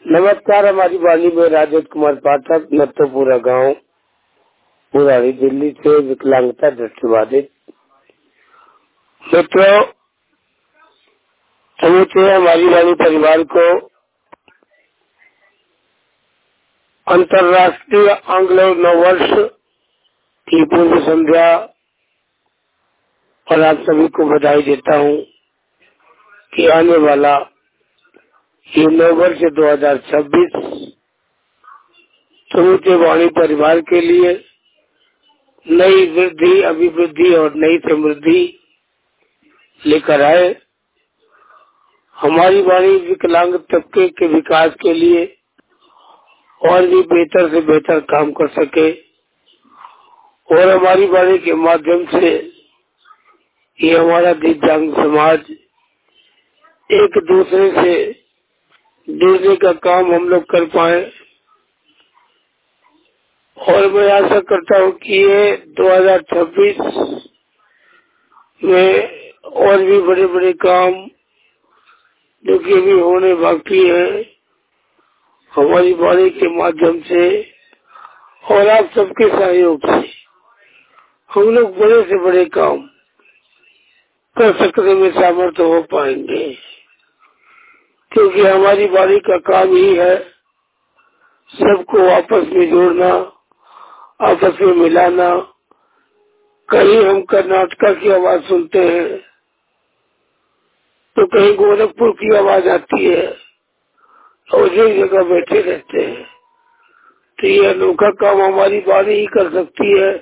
नमस्कार। हमारी वाणी में राजेश कुमार पाठक, नत्थोपुरा गांव, पुरानी दिल्ली से विकलांगता दृष्टिबाधित मित्रों, समूचे हमारी वाणी परिवार को अंतर्राष्ट्रीय आंग्ल नववर्ष की पूर्व संध्या और आप सभी को बधाई देता हूँ कि आने वाला ये नववर्ष 2026 समूचे वाणी परिवार के लिए नई वृद्धि, अभिवृद्धि और नई समृद्धि लेकर आए। हमारी वाणी विकलांग तबके के विकास के लिए और भी बेहतर से बेहतर काम कर सके और हमारी वाणी के माध्यम से ये हमारा दिव्यांग समाज एक दूसरे से जुड़ने का काम हम लोग कर पाए। और मैं आशा करता हूँ कि ये 2026 में और भी बड़े बड़े काम जो कि अभी होने बाकी है हमारी वाणी के माध्यम से और आप सबके सहयोग से हम लोग बड़े से बड़े काम कर सकने में सामर्थ्य हो पाएंगे, क्योंकि हमारी वाणी का काम ही है सबको आपस में जोड़ना, आपस में मिलाना। कहीं हम कर्नाटका की आवाज सुनते हैं तो कहीं गोरखपुर की आवाज आती है और एक जगह बैठे रहते हैं। तो ये अनोखा काम हमारी वाणी ही कर सकती है।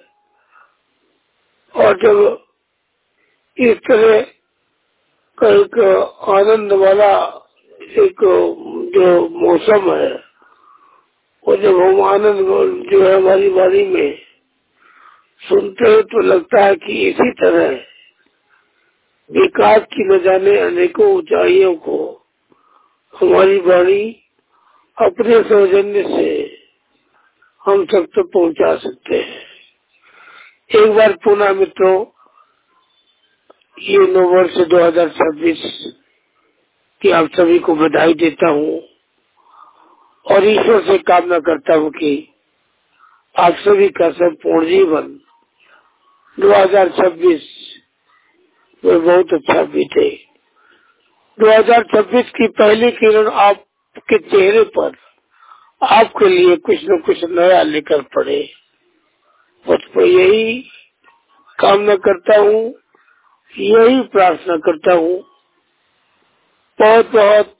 और जब इस तरह का एक आनंद वाला एक जो मौसम है और जब हम आनंद जो है हमारी वाणी में सुनते हैं तो लगता है कि इसी तरह विकास की न जाने अनेकों ऊंचाइयों को हमारी वाणी अपने सौजन्य से हम सब तक पहुंचा सकते हैं। एक बार पुनः मित्रों, ये नववर्ष 2026 की आप सभी को बधाई देता हूँ और ईश्वर से कामना करता हूँ कि आप सभी का संपूर्ण जीवन 2026 में बहुत अच्छा बीते। 2026 की पहली किरण आपके चेहरे पर आपके लिए कुछ न कुछ नया लेकर पड़े, बस मैं यही कामना करता हूँ, यही प्रार्थना करता हूँ। बहुत बहुत